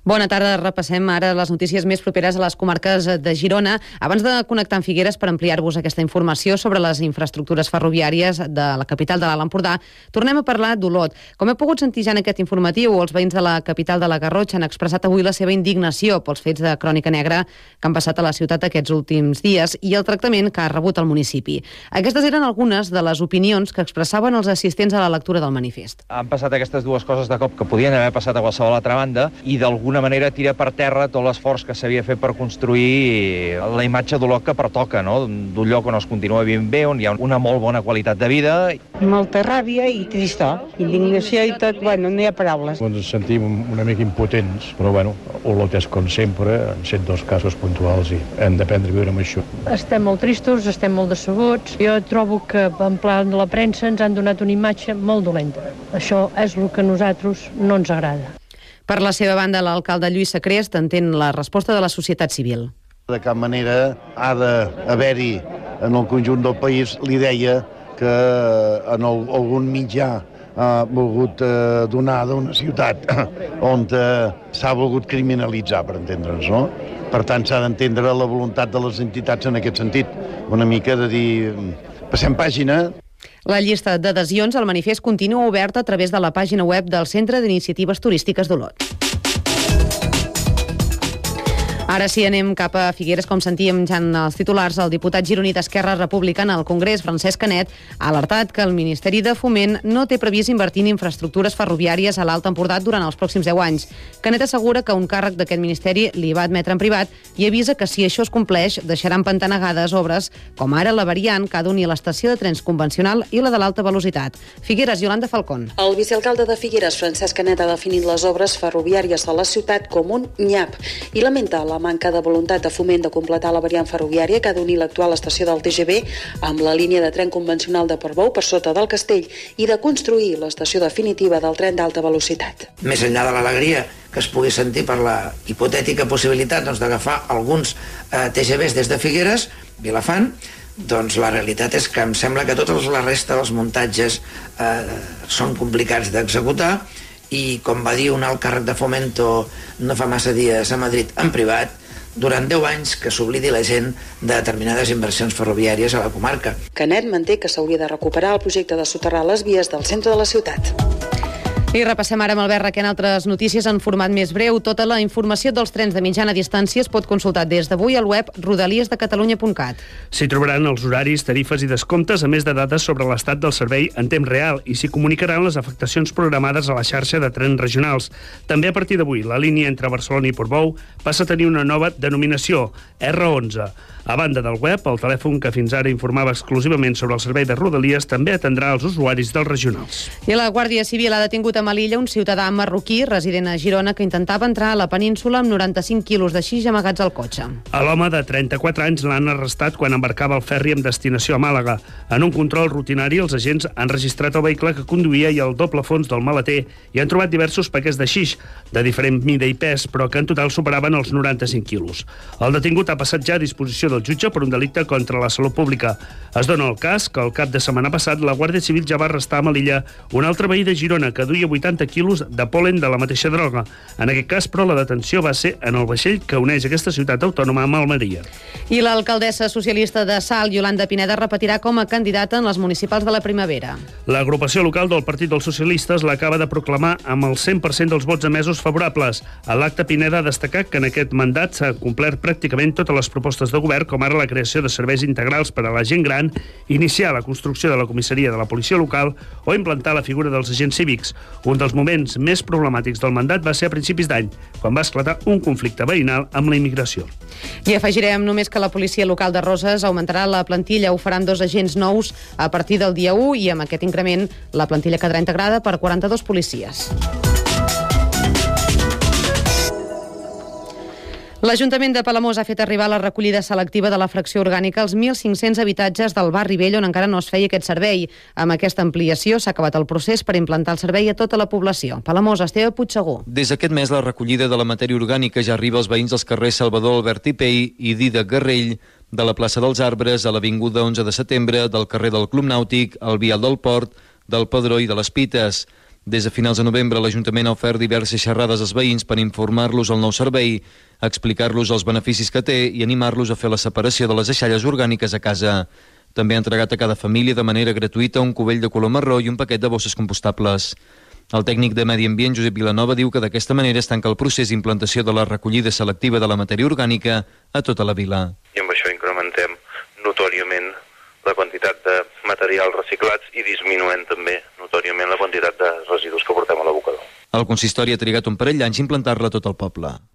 Bona tarda, repassem ara les notícies més properes a les comarques de Girona. Abans de connectar amb Figueres per ampliar-vos aquesta informació sobre les infraestructures ferroviàries de la capital de l'Alt Empordà, tornem a parlar d'Olot. Com he pogut sentir ja en aquest informatiu, els veïns de la capital de la Garrotxa han expressat avui la seva indignació pels fets de crònica negra que han passat a la ciutat aquests últims dies i el tractament que ha rebut el municipi. Aquestes eren algunes de les opinions que expressaven els assistents a la lectura del manifest. Han passat aquestes dues coses de cop que podien haver passat a qualsevol altra banda i d'alguna manera tira per terra tot l'esforç que s'havia fet per construir la imatge d'Olot que pertoca, no? D'un lloc on es continua vivint bé, on hi ha una molt bona qualitat de vida. Molta ràbia i tristor, indignació i tot, bueno, no hi ha paraules. Ens sentim una mica impotents, però bueno, Olot és com sempre, han set dos casos puntuals i hem d'aprendre a viure amb això. Estem molt tristos, estem molt decebuts. Jo trobo que en plan de la premsa ens han donat una imatge molt dolenta. Això és el que a nosaltres no ens agrada. Per la seva banda, l'alcalde Lluís Sacrest entén la resposta de la societat civil. De cap manera ha d'haver-hi en el conjunt del país l'idea que en algun mitjà ha volgut donar d'una ciutat on s'ha volgut criminalitzar, per entendre'ns, no? Per tant, s'ha d'entendre la voluntat de les entitats en aquest sentit. Una mica de dir, passem pàgina. La llista d'adhesions al manifest continua oberta a través de la pàgina web del Centre d'Iniciatives Turístiques d'Olot. Ara sí, anem cap a Figueres. Com sentíem ja en els titulars, el diputat gironí d'Esquerra Republicana al Congrés, Francesc Canet, ha alertat que el Ministeri de Foment no té previst invertir en infraestructures ferroviàries a l'Alt Empordà durant els pròxims 10 anys. Canet assegura que un càrrec d'aquest ministeri li va admetre en privat i avisa que si això es compleix deixaran empantanegades obres com ara la variant que ha d'unir l'estació de trens convencional i la de l'alta velocitat. Figueres, Yolanda Falcón. El vicealcalde de Figueres, Francesc Canet, ha definit les obres ferroviàries a la ciutat com un nyap i lamenta la manca de voluntat de Foment de completar la variant ferroviària que ha d'unir l'actual estació del TGV amb la línia de tren convencional de Portbou per sota del Castell i de construir l'estació definitiva del tren d'alta velocitat. Més enllà de l'alegria que es pugui sentir per la hipotètica possibilitat d'agafar alguns TGVs des de Figueres, Vilafant, doncs la realitat és que em sembla que tota la resta dels muntatges són complicats d'executar i, com va dir un alt càrrec de Fomento no fa massa dies a Madrid en privat, durant 10 anys que s'oblidi la gent de determinades inversions ferroviàries a la comarca. Canet manté que s'hauria de recuperar el projecte de soterrar les vies del centre de la ciutat. I repassem ara amb Albert Requena altres notícies en format més breu. Tota la informació dels trens de mitjana distància es pot consultar des d'avui al web rodaliesdecatalunya.cat. S'hi trobaran els horaris, tarifes i descomptes, a més de dades sobre l'estat del servei en temps real, i s'hi comunicaran les afectacions programades a la xarxa de trens regionals. També a partir d'avui, la línia entre Barcelona i Portbou passa a tenir una nova denominació, R11. A banda del web, el telèfon que fins ara informava exclusivament sobre el servei de Rodalies també atendrà els usuaris dels regionals. I la Guàrdia Civil ha detingut a Melilla un ciutadà marroquí resident a Girona que intentava entrar a la península amb 95 quilos de xix amagats al cotxe. A l'home de 34 anys l'han arrestat quan embarcava el ferri amb destinació a Màlaga. En un control rutinari, els agents han registrat el vehicle que conduïa i el doble fons del maleter i han trobat diversos paquets de xix de diferent mida i pes, però que en total superaven els 95 quilos. El detingut ha passat ja a disposició del jutge per un delicte contra la salut pública. Es dona el cas que el cap de setmana passat la Guàrdia Civil ja va arrestar a Melilla un altre veí de Girona que duia 80 quilos de pol·len de la mateixa droga. En aquest cas, però, la detenció va ser en el vaixell que uneix aquesta ciutat autònoma amb Almeria. I l'alcaldessa socialista de Salt, Yolanda Pineda, repetirà com a candidata en les municipals de la primavera. L'agrupació local del Partit dels Socialistes l'acaba de proclamar amb el 100% dels vots emesos favorables. A l'acte, Pineda ha destacat que en aquest mandat s'ha complert pràcticament totes les propostes de govern, com ara la creació de serveis integrals per a la gent gran, iniciar la construcció de la comissaria de la policia local o implantar la figura dels agents cívics. Un dels moments més problemàtics del mandat va ser a principis d'any, quan va esclatar un conflicte veïnal amb la immigració. I afegirem només que la policia local de Roses augmentarà la plantilla, ho faran 2 agents nous a partir del dia 1 i amb aquest increment la plantilla quedarà integrada per 42 policies. L'Ajuntament de Palamós ha fet arribar la recollida selectiva de la fracció orgànica als 1.500 habitatges del barri vell on encara no es feia aquest servei. Amb aquesta ampliació s'ha acabat el procés per implantar el servei a tota la població. Palamós, Esteve Puigsegur. Des d'aquest mes la recollida de la matèria orgànica ja arriba als veïns dels carrers Salvador Albert i Pei i Dídac Garrell, de la plaça dels Arbres a l'avinguda 11 de setembre, del carrer del Club Nàutic, al vial del Port, del Pedró i de les Pites. Des de finals de novembre, l'Ajuntament ha ofert diverses xerrades als veïns per informar-los al nou servei, explicar-los els beneficis que té i animar-los a fer la separació de les deixalles orgàniques a casa. També ha entregat a cada família de manera gratuïta un cubell de color marró i un paquet de bosses compostables. El tècnic de Medi Ambient, Josep Vilanova, diu que d'aquesta manera es tanca el procés d'implantació de la recollida selectiva de la matèria orgànica a tota la vila. I amb això incrementem notòriament la quantitat de materials reciclats i disminuent també notòriament la quantitat de residus que portem a l'abocador. El consistori ha trigat un parell d'anys a implantar-la a tot el poble.